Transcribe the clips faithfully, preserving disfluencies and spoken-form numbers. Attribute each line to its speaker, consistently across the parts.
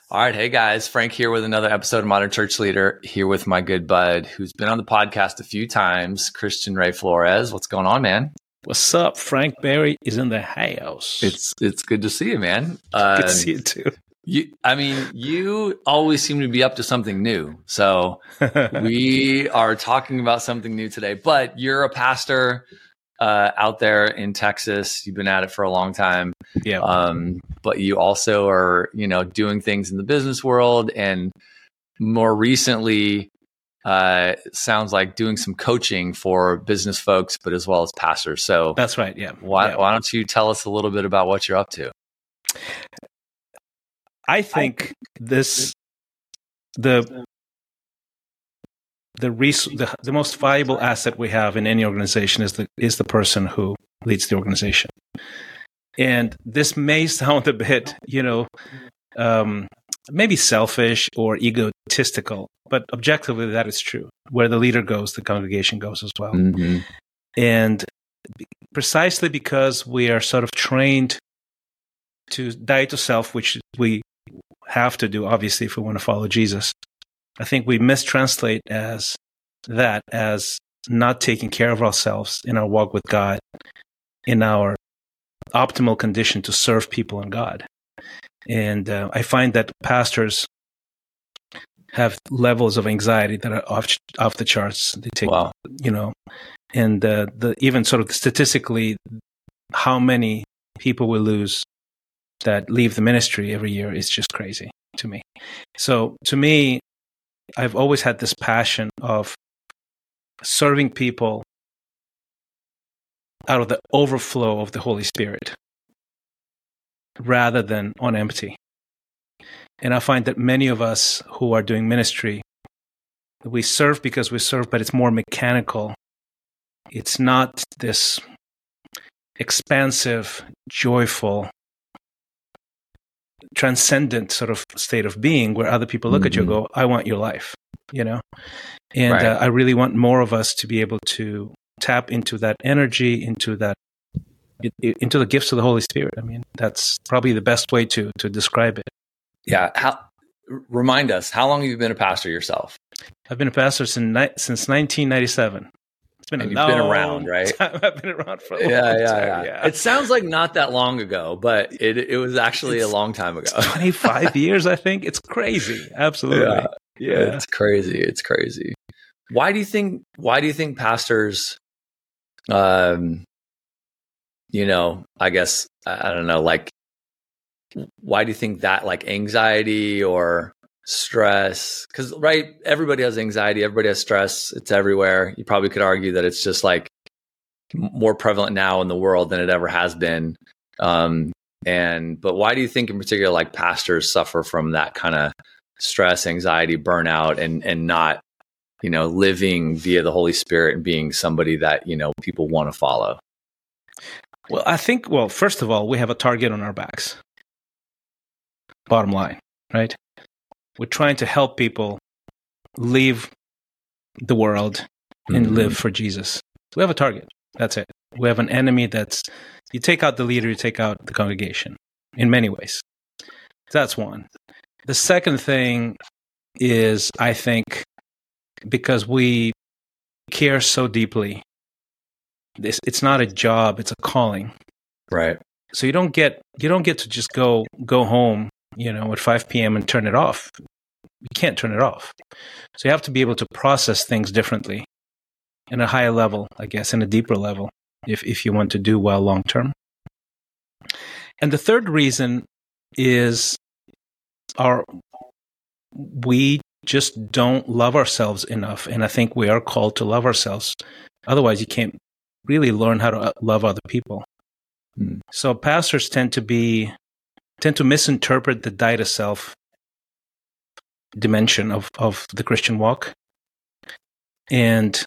Speaker 1: All right. Hey, guys. Frank here with another episode of Modern Church Leader, here with my good bud who's been on the podcast a few times, Christian Ray Flores. What's going on, man?
Speaker 2: What's up? Frank Berry is in the house.
Speaker 1: It's it's good to see you, man.
Speaker 2: Uh, good to see you, too.
Speaker 1: You, I mean, you always seem to be up to something new. So we are talking about something new today, but you're a pastor uh, out there in Texas. You've been at it for a long time.
Speaker 2: Yeah.
Speaker 1: Um, but you also are, you know, doing things in the business world, and more recently, uh, it sounds like doing some coaching for business folks, but as well as pastors. So
Speaker 2: that's right. Yeah.
Speaker 1: Why,
Speaker 2: yeah.
Speaker 1: why don't you tell us a little bit about what you're up to?
Speaker 2: I think this, the, the, res- the the most valuable asset we have in any organization is the is the person who leads the organization. And this may sound a bit, you know, um, maybe selfish or egotistical, but objectively that is true. Where the leader goes, the congregation goes as well.
Speaker 1: Mm-hmm.
Speaker 2: And precisely because we are sort of trained to die to self, which we have to do, obviously, if we want to follow Jesus, I think we mistranslate as that as not taking care of ourselves in our walk with God, in our optimal condition to serve people and God. And uh, I find that pastors have levels of anxiety that are off off the charts. They take,
Speaker 1: wow.
Speaker 2: you know, and uh, the even sort of statistically, how many people we lose that leave the ministry every year is just crazy to me. So to me, I've always had this passion of serving people out of the overflow of the Holy Spirit rather than on empty. And I find that many of us who are doing ministry, we serve because we serve, but it's more mechanical. It's not this expansive, joyful, transcendent sort of state of being where other people look mm-hmm. at you and go, I want your life, you know? And
Speaker 1: right.
Speaker 2: uh, I really want more of us to be able to tap into that energy, into that, into the gifts of the Holy Spirit. I mean, that's probably the best way to to describe it.
Speaker 1: Yeah. How, remind us, how long have you been a pastor yourself?
Speaker 2: I've been a pastor since since nineteen ninety-seven. It's been
Speaker 1: and
Speaker 2: a
Speaker 1: you've
Speaker 2: long
Speaker 1: been around, right?
Speaker 2: time. I've been around for a long
Speaker 1: yeah,
Speaker 2: time.
Speaker 1: Yeah, yeah,
Speaker 2: yeah.
Speaker 1: It sounds like not that long ago, but it it was actually
Speaker 2: it's,
Speaker 1: a long time ago.
Speaker 2: twenty-five years, I think. It's crazy. Absolutely.
Speaker 1: Yeah.
Speaker 2: yeah.
Speaker 1: It's crazy. It's crazy. Why do you think why do you think pastors um you know, I guess I don't know, like why do you think that, like anxiety or stress? Because right, everybody has anxiety, everybody has stress, it's everywhere. You probably could argue that it's just like more prevalent now in the world than it ever has been. Um, and but why do you think in particular, like pastors suffer from that kind of stress, anxiety, burnout, and and not, you know, living via the Holy Spirit and being somebody that, you know, people want to follow?
Speaker 2: Well, I think, well, first of all, we have a target on our backs. Bottom line, right? We're trying to help people leave the world and mm-hmm. live for Jesus. We have a target. That's it. We have an enemy that's, you take out the leader, you take out the congregation in many ways. That's one. The second thing is, I think, because we care so deeply, this it's not a job, it's a calling.
Speaker 1: Right.
Speaker 2: So you don't get you don't get to just go go home, you know, at five p.m. and turn it off. You can't turn it off. So you have to be able to process things differently in a higher level, I guess, in a deeper level, if if you want to do well long term. And the third reason is our we just don't love ourselves enough. And I think we are called to love ourselves. Otherwise, you can't really learn how to love other people. Mm. So pastors tend to be, tend to misinterpret the die to self dimension of, of the Christian walk and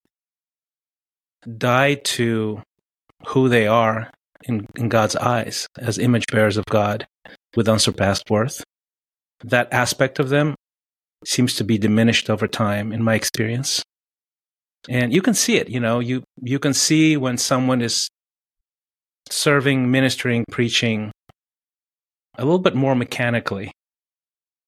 Speaker 2: die to who they are in, in God's eyes as image bearers of God with unsurpassed worth. That aspect of them seems to be diminished over time in my experience. And you can see it, you know, you, you can see when someone is serving, ministering, preaching a little bit more mechanically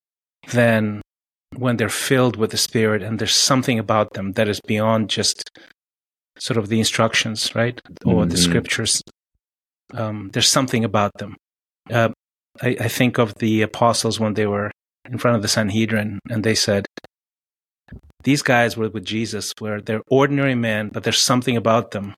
Speaker 2: than when they're filled with the Spirit and there's something about them that is beyond just sort of the instructions, right? Or mm-hmm. the scriptures. Um, there's something about them. Uh, I, I think of the apostles when they were in front of the Sanhedrin and they said, these guys were with Jesus, where they're ordinary men, but there's something about them.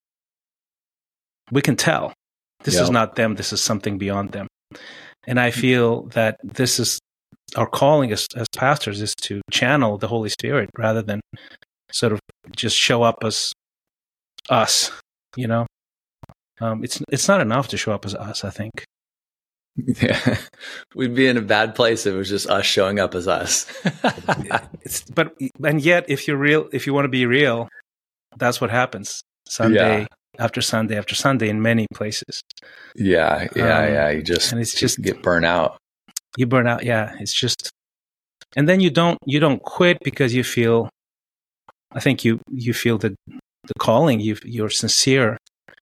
Speaker 2: We can tell. This yep. is not them. This is something beyond them. And I feel that this is our calling as, as pastors, is to channel the Holy Spirit rather than sort of just show up as us, you know? Um, it's it's not enough to show up as us, I think.
Speaker 1: Yeah, we'd be in a bad place if it was just us showing up as us.
Speaker 2: it's, but and yet, if you're real, if you want to be real, that's what happens Sunday yeah. after Sunday after Sunday in many places.
Speaker 1: Yeah, yeah, um, yeah. You just
Speaker 2: and it's just
Speaker 1: get burnt out.
Speaker 2: You burn out. Yeah, it's just, and then you don't you don't quit because you feel. I think you you feel the the calling. You you're sincere.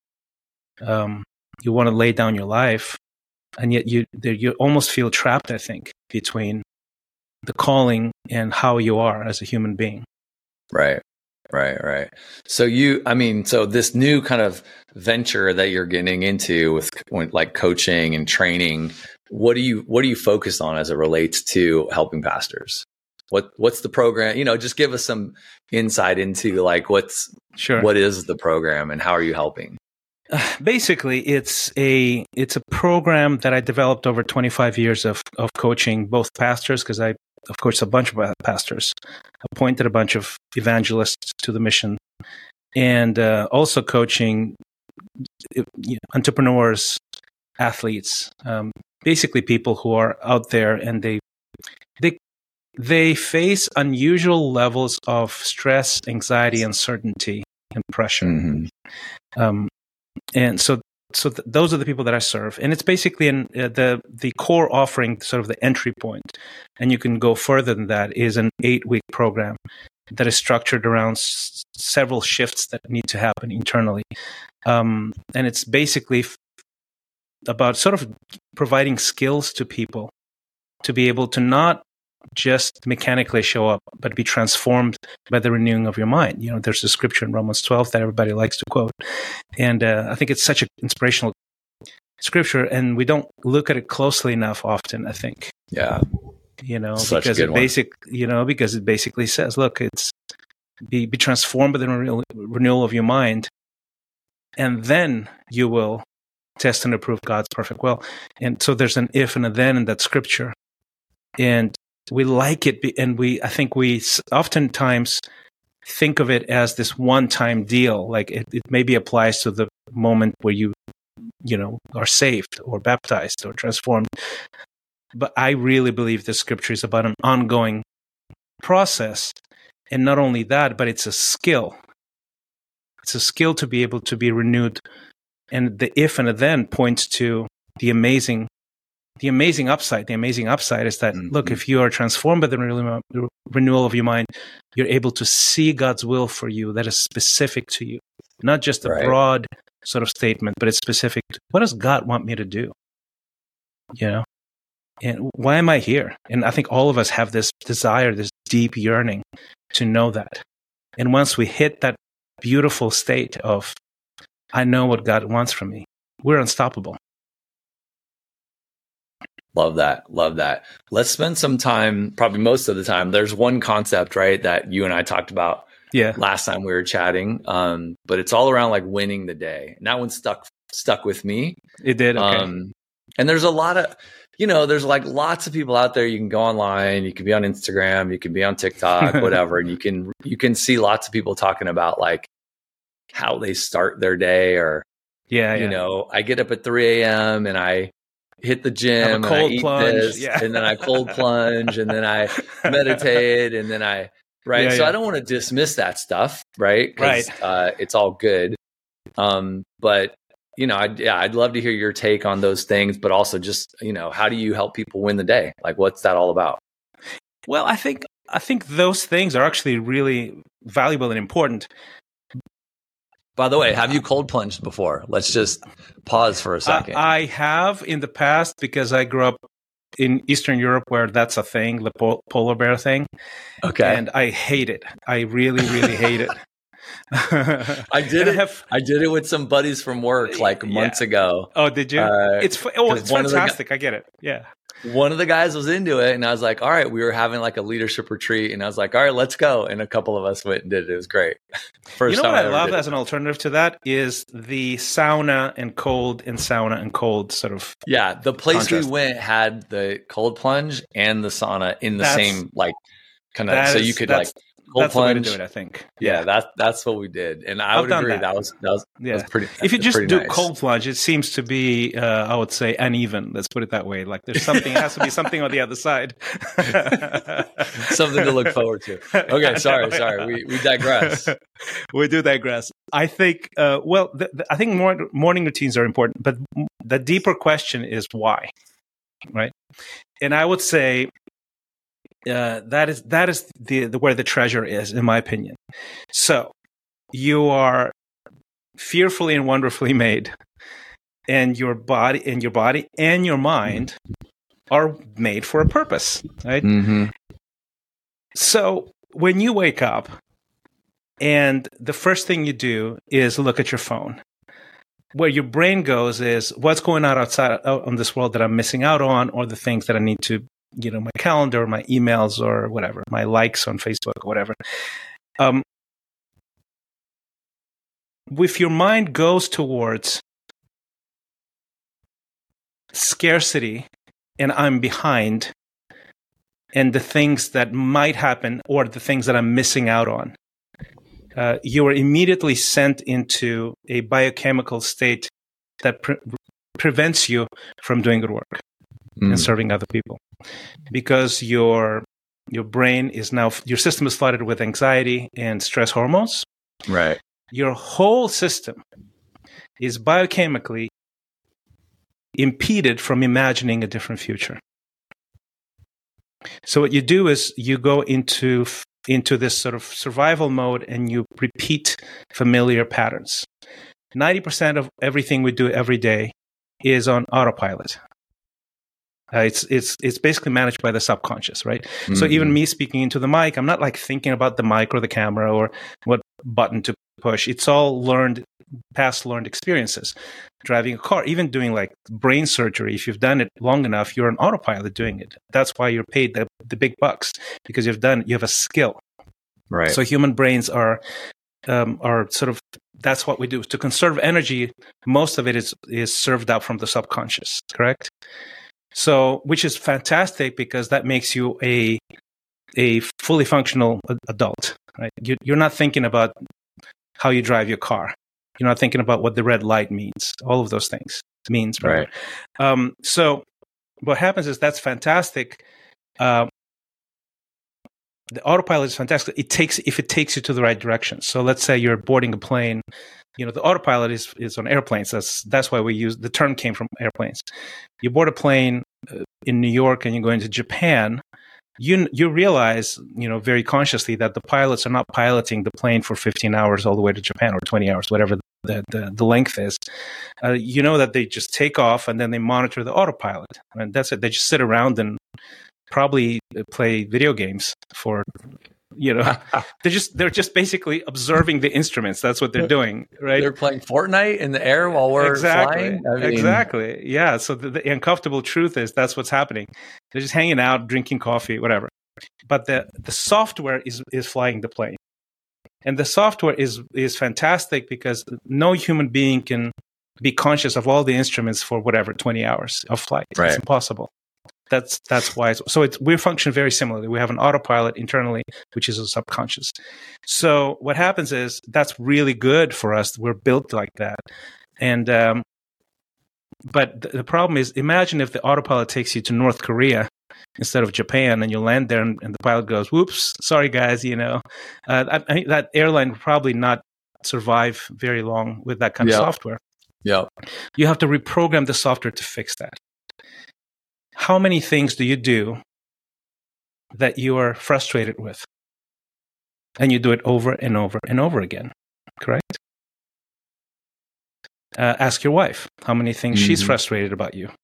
Speaker 2: Um, you want to lay down your life. And yet you you almost feel trapped, I think, between the calling and how you are as a human being.
Speaker 1: Right, right, right. So you, I mean, so this new kind of venture that you're getting into with like coaching and training, what do you what do you focus on as it relates to helping pastors? What what's the program? You know, just give us some insight into like what's
Speaker 2: sure.
Speaker 1: what is the program and how are you helping?
Speaker 2: Basically, it's a it's a program that I developed over twenty-five years of, of coaching both pastors, because I, of course, a bunch of pastors, appointed a bunch of evangelists to the mission, and uh, also coaching you know, entrepreneurs, athletes, um, basically people who are out there and they they they face unusual levels of stress, anxiety, uncertainty, and pressure. Mm-hmm. Um, And so, so th- those are the people that I serve, and it's basically in uh, the the core offering, sort of the entry point, and you can go further than that. Is an eight week program that is structured around s- several shifts that need to happen internally, um, and it's basically f- about sort of providing skills to people to be able to not just mechanically show up, but be transformed by the renewing of your mind. You know, there's a scripture in Romans twelve that everybody likes to quote. And uh, I think it's such an inspirational scripture, and we don't look at it closely enough often, I think.
Speaker 1: Yeah.
Speaker 2: You know,
Speaker 1: such
Speaker 2: because
Speaker 1: a good
Speaker 2: it basic, one. you know, because it basically says, look, it's be, be transformed by the renewal, renewal of your mind, and then you will test and approve God's perfect will. And so there's an if and a then in that scripture. And we like it, and we I think we oftentimes think of it as this one-time deal. Like it, it maybe applies to the moment where you, you know, are saved or baptized or transformed. But I really believe the scripture is about an ongoing process, and not only that, but it's a skill. It's a skill to be able to be renewed, and the if and the then points to the amazing. The amazing upside, the amazing upside is that, mm-hmm. look, if you are transformed by the renewal of your mind, you're able to see God's will for you that is specific to you. Not just a right. broad sort of statement, but it's specific. To, what does God want me to do? You know? And why am I here? And I think all of us have this desire, this deep yearning to know that. And once we hit that beautiful state of, I know what God wants from me, we're unstoppable.
Speaker 1: Love that. Love that. Let's spend some time, probably most of the time. There's one concept, right, that you and I talked about
Speaker 2: yeah.
Speaker 1: last time we were chatting. Um, but it's all around like winning the day. And that one stuck stuck with me.
Speaker 2: It did. Okay.
Speaker 1: Um, and there's a lot of, you know, there's like lots of people out there. You can go online, you can be on Instagram, you can be on TikTok, whatever. And you can you can see lots of people talking about like how they start their day, or
Speaker 2: yeah,
Speaker 1: you
Speaker 2: yeah.
Speaker 1: know, I get up at three a.m. and I hit the gym and I eat
Speaker 2: plunge.
Speaker 1: this
Speaker 2: yeah.
Speaker 1: and then I cold plunge and then I meditate and then I, right.
Speaker 2: Yeah,
Speaker 1: so
Speaker 2: yeah.
Speaker 1: I don't want to dismiss that stuff. Right.
Speaker 2: Right.
Speaker 1: Uh, it's all good. Um, but you know, I'd, yeah, I'd love to hear your take on those things, but also just, you know, how do you help people win the day? Like, what's that all about?
Speaker 2: Well, I think, I think those things are actually really valuable and important.
Speaker 1: By the way, have you cold plunged before? Let's just pause for a second.
Speaker 2: Uh, I have in the past, because I grew up in Eastern Europe where that's a thing, the pol- polar bear thing.
Speaker 1: Okay.
Speaker 2: And I hate it. I really, really hate it.
Speaker 1: I did it. I, have, I did it with some buddies from work like months yeah. ago.
Speaker 2: Oh, did you? Uh, it's oh, it's fantastic. Gu- I get it. Yeah.
Speaker 1: One of the guys was into it, and I was like, "All right." We were having like a leadership retreat, and I was like, "All right, let's go." And a couple of us went and did it. It was great.
Speaker 2: First you know what I, I love as an alternative to that is the sauna and cold and sauna and cold sort of.
Speaker 1: Yeah, the place contrast. We went had the cold plunge and the sauna in the that's, same like kind of, so you could like. Cold
Speaker 2: that's
Speaker 1: plunge.
Speaker 2: The way to do it, I think.
Speaker 1: Yeah, yeah, that's that's what we did, and I
Speaker 2: I've
Speaker 1: would agree
Speaker 2: that.
Speaker 1: that was that was,
Speaker 2: yeah.
Speaker 1: that was pretty.
Speaker 2: If you just do
Speaker 1: nice.
Speaker 2: Cold plunge, it seems to be, uh, I would say, uneven. Let's put it that way. Like there's something, it has to be something on the other side.
Speaker 1: Something to look forward to. Okay, sorry, sorry, we we digress.
Speaker 2: We do digress. I think, uh, well, the, the, I think more, morning routines are important, but the deeper question is why, right? And I would say. Uh, that is that is the, the where the treasure is, in my opinion. So you are fearfully and wonderfully made, and your body and your body and your mind are made for a purpose, right?
Speaker 1: Mm-hmm.
Speaker 2: So when you wake up, and the first thing you do is look at your phone, where your brain goes is what's going on outside out on this world that I'm missing out on, or the things that I need to. You know, my calendar, my emails, or whatever, my likes on Facebook, or whatever. Um, if your mind goes towards scarcity and I'm behind, and the things that might happen or the things that I'm missing out on, uh, you are immediately sent into a biochemical state that pre- prevents you from doing good work mm. and serving other people. Because your your brain is now, your system is flooded with anxiety and stress hormones.
Speaker 1: Right.
Speaker 2: Your whole system is biochemically impeded from imagining a different future. So what you do is you go into into this sort of survival mode and you repeat familiar patterns. ninety percent of everything we do every day is on autopilot. Uh, it's it's it's basically managed by the subconscious, right? Mm-hmm. So even me speaking into the mic, I'm not like thinking about the mic or the camera or what button to push. It's all learned, past learned experiences. Driving a car, even doing like brain surgery, if you've done it long enough, you're on autopilot doing it. That's why you're paid the, the big bucks, because you've done, you have a skill.
Speaker 1: Right.
Speaker 2: So human brains are um, are sort of, that's what we do. To conserve energy, most of it is is served out from the subconscious, correct? So, which is fantastic because that makes you a a fully functional adult, right? You, you're not thinking about how you drive your car. You're not thinking about what the red light means. All of those things means,
Speaker 1: right?
Speaker 2: Um, so, what happens is that's fantastic. Um, the autopilot is fantastic. It takes if it takes you to the right direction. So, let's say you're boarding a plane. You know, the autopilot is, is on airplanes. That's that's why we use the term came from airplanes. You board a plane uh, in New York and you go into Japan. You you realize, you know, very consciously that the pilots are not piloting the plane for fifteen hours all the way to Japan or twenty hours, whatever the the, the length is. Uh, you know that they just take off and then they monitor the autopilot, and that's it. They just sit around and probably play video games for. You know, they're just they're just basically observing the instruments. That's what they're doing, right?
Speaker 1: They're playing Fortnite in the air while we're
Speaker 2: exactly.
Speaker 1: flying. I mean...
Speaker 2: Exactly. Yeah. So the, the uncomfortable truth is that's what's happening. They're just hanging out, drinking coffee, whatever. But the the software is is flying the plane, and the software is is fantastic because no human being can be conscious of all the instruments for whatever twenty hours of flight.
Speaker 1: Right.
Speaker 2: It's impossible. That's that's why. It's, so it's, we function very similarly. We have an autopilot internally, which is a subconscious. So what happens is that's really good for us. We're built like that. And um, but the, the problem is, imagine if the autopilot takes you to North Korea instead of Japan, and you land there, and, and the pilot goes, "Whoops, sorry guys," you know, uh, I, I, that airline would probably not survive very long with that kind
Speaker 1: yep.
Speaker 2: of software.
Speaker 1: Yeah,
Speaker 2: you have to reprogram the software to fix that. How many things do you do that you are frustrated with? And you do it over and over and over again, correct? Uh, ask your wife how many things mm-hmm. she's frustrated about you.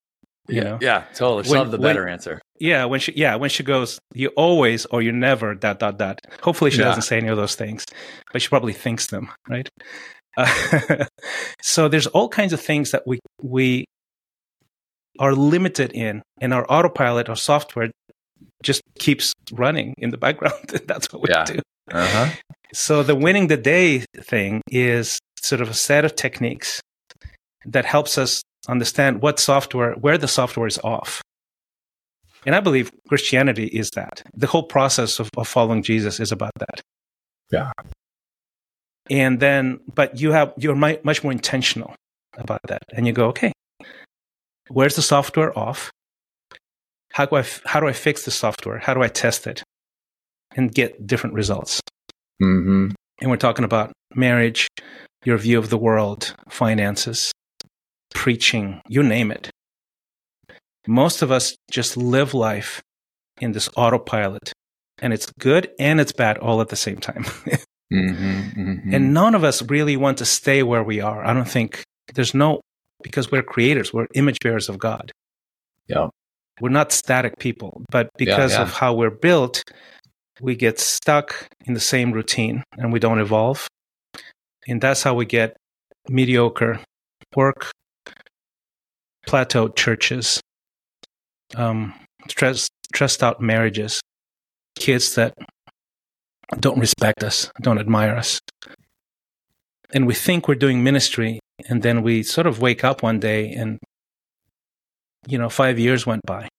Speaker 2: You
Speaker 1: yeah,
Speaker 2: know?
Speaker 1: Yeah, totally. She'll
Speaker 2: When-
Speaker 1: have the better
Speaker 2: when-
Speaker 1: answer.
Speaker 2: Yeah, when she yeah, when she goes, you always or you never dot dot dot. Hopefully she
Speaker 1: Yeah.
Speaker 2: doesn't say any of those things, but she probably thinks them, right? Uh, so there's all kinds of things that we we are limited in, and our autopilot, our software, just keeps running in the background. That's what we
Speaker 1: Yeah.
Speaker 2: do.
Speaker 1: Uh-huh.
Speaker 2: So the winning the day thing is sort of a set of techniques that helps us understand what software, where the software is off. And I believe Christianity is that. The whole process of, of following Jesus is about that.
Speaker 1: Yeah.
Speaker 2: And then, but you have, you're mi- much more intentional about that. And you go, okay, where's the software off? How do I, f- how do I fix the software? How do I test it and get different results?
Speaker 1: Mm-hmm.
Speaker 2: And we're talking about marriage, your view of the world, finances, preaching, you name it. Most of us just live life in this autopilot, and it's good and it's bad all at the same time.
Speaker 1: Mm-hmm. Mm-hmm.
Speaker 2: And none of us really want to stay where we are. I don't think there's no, because we're creators, we're image bearers of God.
Speaker 1: Yeah.
Speaker 2: We're not static people, but because
Speaker 1: yeah.
Speaker 2: of how we're built, we get stuck in the same routine and we don't evolve. And that's how we get mediocre work, plateaued churches, um, stressed, stressed out marriages, kids that don't respect us, don't admire us. And we think we're doing ministry, and then we sort of wake up one day and, you know, five years went by.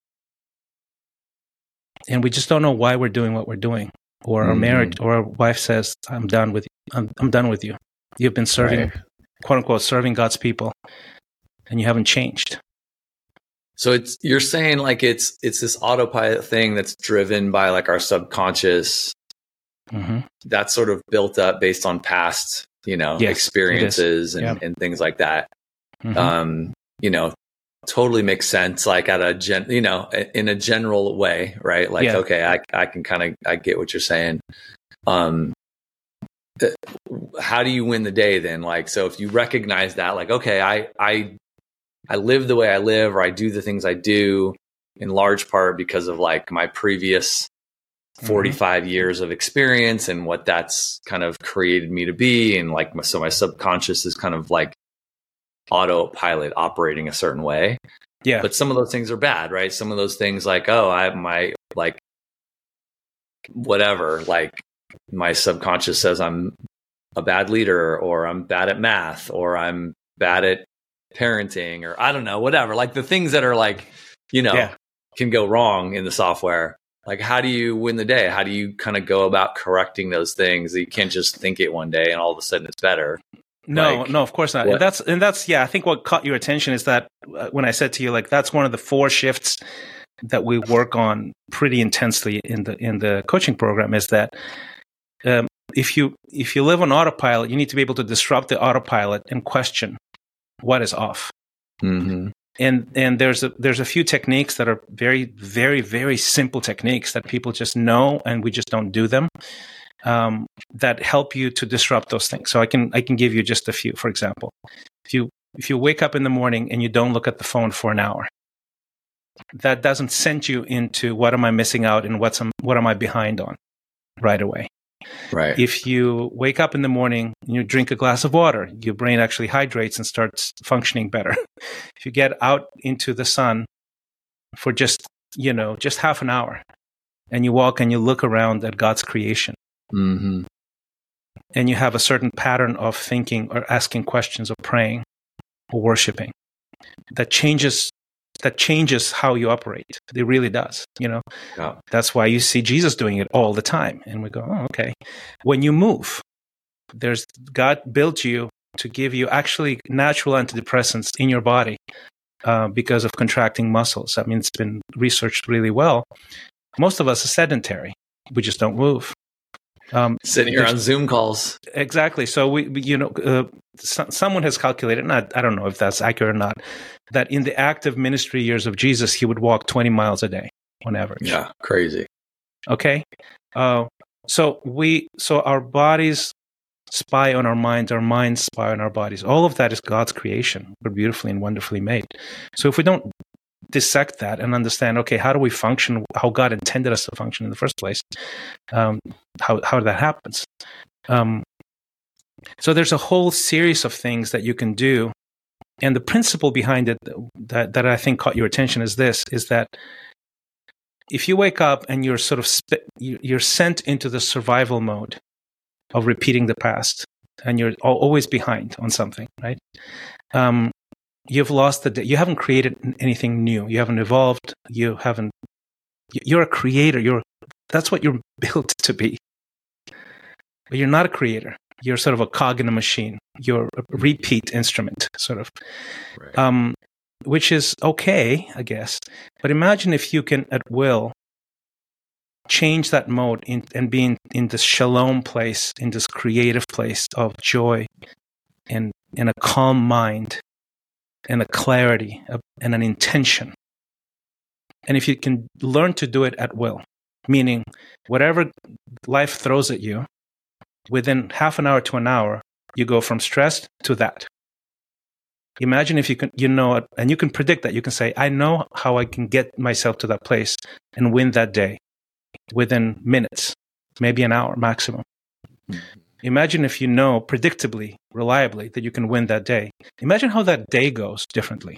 Speaker 2: And we just don't know why we're doing what we're doing. Or our
Speaker 1: Mm-hmm.
Speaker 2: marriage, or our wife says, I'm done with you. I'm, I'm done with you. You've been serving,
Speaker 1: Right.
Speaker 2: quote unquote, serving God's people, and you haven't changed.
Speaker 1: So it's you're saying like it's it's this autopilot thing that's driven by like our subconscious,
Speaker 2: Mm-hmm.
Speaker 1: that's sort of built up based on past, you know,
Speaker 2: Yes,
Speaker 1: experiences and,
Speaker 2: Yeah.
Speaker 1: and things like that.
Speaker 2: Mm-hmm.
Speaker 1: Um, you know, totally makes sense. Like at a gen, you know, in a general way, right? Like,
Speaker 2: Yeah.
Speaker 1: okay, I I can kind of I get what you're saying. Um, th- how do you win the day then? Like, so if you recognize that, like, okay, I I I live the way I live, or I do the things I do in large part because of like my previous forty-five mm-hmm. years of experience and what that's kind of created me to be. And like, my, so my subconscious is kind of like autopilot operating a certain way.
Speaker 2: Yeah.
Speaker 1: But some of those things are bad, right? Some of those things like, oh, I my like whatever, like my subconscious says I'm a bad leader, or I'm bad at math, or I'm bad at parenting, or I don't know, whatever. Like the things that are like, you know,
Speaker 2: Yeah.
Speaker 1: can go wrong in the software. Like, how do you win the day? How do you kind of go about correcting those things? You can't just think it one day and all of a sudden it's better.
Speaker 2: No,
Speaker 1: Like,
Speaker 2: no, of course not.
Speaker 1: what-
Speaker 2: And that's and that's yeah. I think what caught your attention is that uh, when I said to you, like, that's one of the four shifts that we work on pretty intensely in the in the coaching program, is that um, if you if you live on autopilot, you need to be able to disrupt the autopilot and question what is off.
Speaker 1: Mhm.
Speaker 2: And and there's a there's a few techniques that are very very very simple techniques that people just know, and we just don't do them. Um, that help you to disrupt those things. So I can I can give you just a few. For example, if you if you wake up in the morning and you don't look at the phone for an hour, that doesn't send you into what am I missing out and what's what am I behind on right away.
Speaker 1: Right.
Speaker 2: If you wake up in the morning and you drink a glass of water, your brain actually hydrates and starts functioning better. If you get out into the sun for just, you know, just half an hour, and you walk and you look around at God's creation,
Speaker 1: Mhm.
Speaker 2: and you have a certain pattern of thinking or asking questions or praying or worshiping, that changes that changes how you operate. It really does, you know.
Speaker 1: Yeah.
Speaker 2: That's why you see Jesus doing it all the time. And we go, oh, okay. When you move, there's God built you to give you actually natural antidepressants in your body uh, because of contracting muscles. I mean, it's been researched really well. Most of us are sedentary. We just don't move. Um,
Speaker 1: Sitting here on Zoom calls.
Speaker 2: Exactly. So we, we you know, uh, so, someone has calculated, and I, I don't know if that's accurate or not, that in the active ministry years of Jesus, he would walk twenty miles a day on average.
Speaker 1: Yeah. Crazy.
Speaker 2: Okay. Uh, so we, so our bodies spy on our minds, our minds spy on our bodies. All of that is God's creation. We're beautifully and wonderfully made. So if we don't dissect that and understand, okay, how do we function, how God intended us to function in the first place, um, how, how that happens. Um, so there's a whole series of things that you can do. And the principle behind it that, that I think caught your attention is this, is that if you wake up and you're sort of, sp- you're sent into the survival mode of repeating the past, and you're always behind on something, right? Um, you've lost the, you haven't created anything new. You haven't evolved. You haven't, you're a creator. You're, that's what you're built to be. But you're not a creator. You're sort of a cog in a machine. You're a repeat instrument, sort of,
Speaker 1: Right.
Speaker 2: um, which is okay, I guess. But imagine if you can, at will, change that mode in, and be in, in this shalom place, in this creative place of joy and, and a calm mind and a clarity and an intention. And if you can learn to do it at will, meaning whatever life throws at you, within half an hour to an hour, you go from stressed to that. Imagine if you can, you know it, and you can predict that. You can say, I know how I can get myself to that place and win that day within minutes, maybe an hour maximum. Mm-hmm. Imagine if you know predictably, reliably, that you can win that day. Imagine how that day goes differently.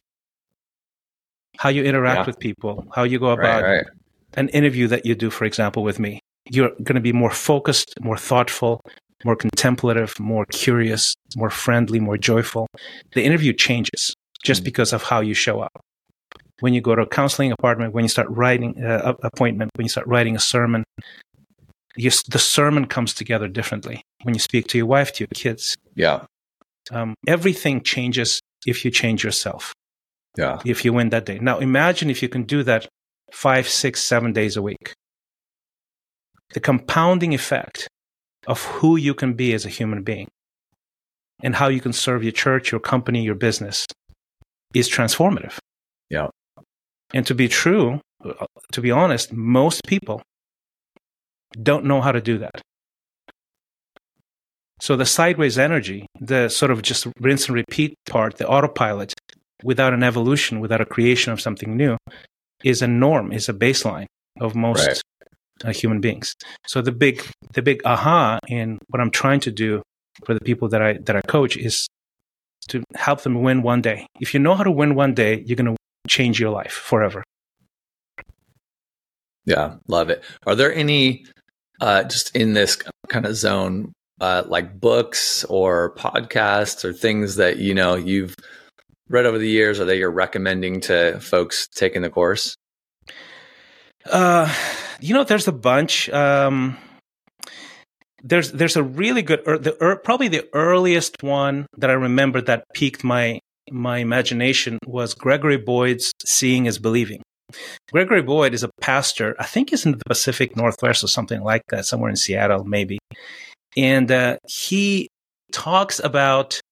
Speaker 2: How you interact yeah. with people, how you go about
Speaker 1: right, right.
Speaker 2: an interview that you do, for example, with me. You're going to be more focused, more thoughtful, more contemplative, more curious, more friendly, more joyful. The interview changes just mm-hmm. because of how you show up. When you go to a counseling appointment, when you start writing uh, appointment, when you start writing a sermon, you, the sermon comes together differently. When you speak to your wife, to your kids,
Speaker 1: yeah,
Speaker 2: um, everything changes if you change yourself.
Speaker 1: Yeah,
Speaker 2: if you win that day. Now, imagine if you can do that five, six, seven days a week. The compounding effect of who you can be as a human being and how you can serve your church, your company, your business is transformative.
Speaker 1: Yeah.
Speaker 2: And to be true, to be honest, most people don't know how to do that. So the sideways energy, the sort of just rinse and repeat part, the autopilot, without an evolution, without a creation of something new, is a norm, is a baseline of most right. uh, human beings. So the big, the big aha in what I'm trying to do for the people that I that I coach is to help them win one day. If you know how to win one day, you're going to change your life forever.
Speaker 1: Yeah, love it. Are there any uh, just in this kind of zone, uh, like books or podcasts or things that you know you've read over the years, or that you're recommending to folks taking the course?
Speaker 2: Uh, you know, there's a bunch. Um, there's there's a really good, er, the er, probably the earliest one that I remember that piqued my my imagination was Gregory Boyd's "Seeing is Believing." Gregory Boyd is a pastor. I think he's in the Pacific Northwest or something like that, somewhere in Seattle, maybe. And uh, he talks about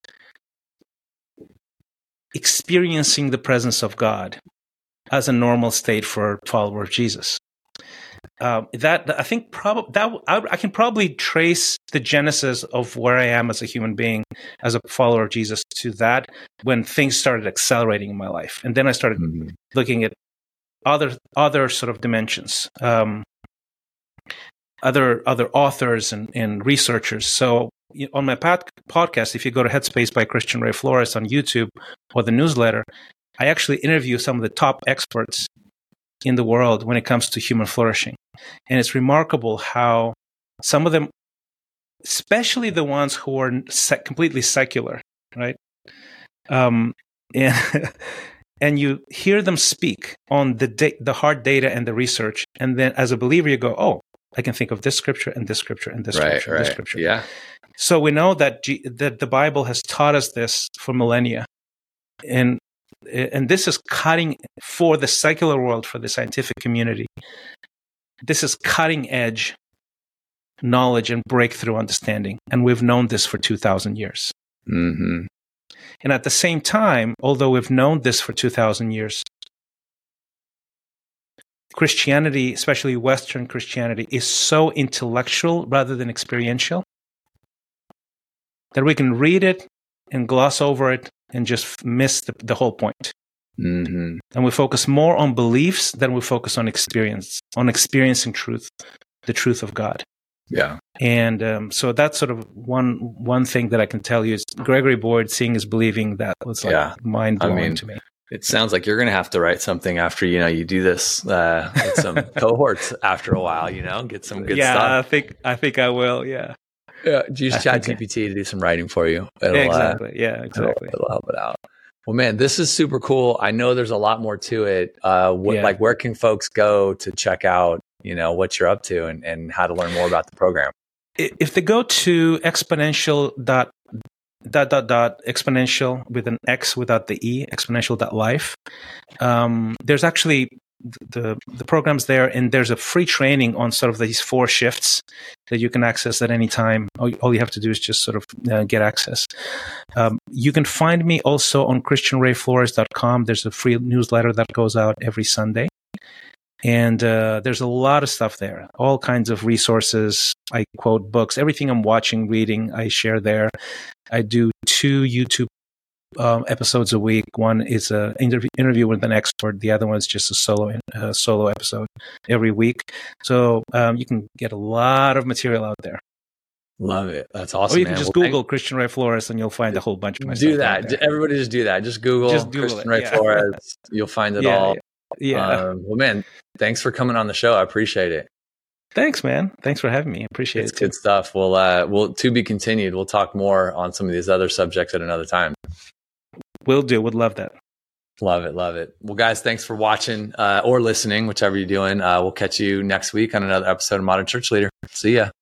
Speaker 2: experiencing the presence of God as a normal state for a follower of Jesus. Uh, that I think probably that I, I can probably trace the genesis of where I am as a human being, as a follower of Jesus, to that when things started accelerating in my life, and then I started mm-hmm. looking at other other sort of dimensions, um, other other authors and, and researchers. So on my pod- podcast, if you go to Headspace by Christian Ray Flores on YouTube or the newsletter, I actually interview some of the top experts in the world when it comes to human flourishing. And it's remarkable how some of them, especially the ones who are sec- completely secular, right? Um, and and you hear them speak on the da- the hard data and the research, and then as a believer, you go, "Oh, I can think of this scripture and this scripture and this
Speaker 1: right,
Speaker 2: scripture
Speaker 1: right.
Speaker 2: and this scripture."
Speaker 1: Yeah.
Speaker 2: So we know that G- that the Bible has taught us this for millennia, and and this is cutting for the secular world, for the scientific community. This is cutting edge knowledge and breakthrough understanding, and we've known this for two thousand years.
Speaker 1: Mm-hmm.
Speaker 2: And at the same time, although we've known this for two thousand years, Christianity, especially Western Christianity, is so intellectual rather than experiential that we can read it and gloss over it and just miss the, the whole point.
Speaker 1: Mm-hmm.
Speaker 2: And we focus more on beliefs than we focus on experience, on experiencing truth, the truth of God.
Speaker 1: Yeah.
Speaker 2: And um, so that's sort of one one thing that I can tell you is Gregory Boyd, Seeing is Believing, that was like
Speaker 1: yeah.
Speaker 2: mind blowing
Speaker 1: I mean,
Speaker 2: to me.
Speaker 1: It sounds like you're going to have to write something after, you know, you do this uh, with some cohorts after a while, you know, get some good
Speaker 2: yeah,
Speaker 1: stuff.
Speaker 2: Yeah, I think I think I will. Yeah.
Speaker 1: Yeah. Use ChatGPT to do some writing for you. It'll,
Speaker 2: exactly.
Speaker 1: Uh,
Speaker 2: yeah, exactly.
Speaker 1: It'll, it'll help it out. Well, man, this is super cool. I know there's a lot more to it. Uh, what,
Speaker 2: Yeah.
Speaker 1: Like, where can folks go to check out, you know, what you're up to and, and how to learn more about the program?
Speaker 2: If they go to exponential dot dot dot dot exponential with an X without the E, exponential dot life, um, there's actually the the program's there, and there's a free training on sort of these four shifts that you can access at any time. All, all you have to do is just sort of uh, get access. Um, you can find me also on christian ray flores dot com. There's a free newsletter that goes out every Sunday. And uh, there's a lot of stuff there, all kinds of resources. I quote books, everything I'm watching, reading, I share there. I do two YouTube um, episodes a week. One is an interview, interview with an expert. The other one is just a solo uh, solo episode every week. So um, you can get a lot of material out there.
Speaker 1: Love it. That's awesome.
Speaker 2: Or you
Speaker 1: man.
Speaker 2: can just
Speaker 1: well,
Speaker 2: Google Christian Ray Flores and you'll find a whole bunch of my
Speaker 1: do
Speaker 2: stuff.
Speaker 1: that. Everybody just do that. Just Google,
Speaker 2: just Google
Speaker 1: Christian
Speaker 2: it.
Speaker 1: Ray
Speaker 2: yeah.
Speaker 1: Flores. You'll find it
Speaker 2: yeah,
Speaker 1: all.
Speaker 2: Yeah. Yeah.
Speaker 1: Um, well, man, thanks for coming on the show. I appreciate it.
Speaker 2: Thanks, man. Thanks for having me. I appreciate
Speaker 1: it's
Speaker 2: it. It's
Speaker 1: good stuff. We'll, uh, we'll, to be continued. We'll talk more on some of these other subjects at another time.
Speaker 2: Will do. Would love that.
Speaker 1: Love it. Love it. Well, guys, thanks for watching uh, or listening, whichever you're doing. Uh, we'll catch you next week on another episode of Modern Church Leader. See ya.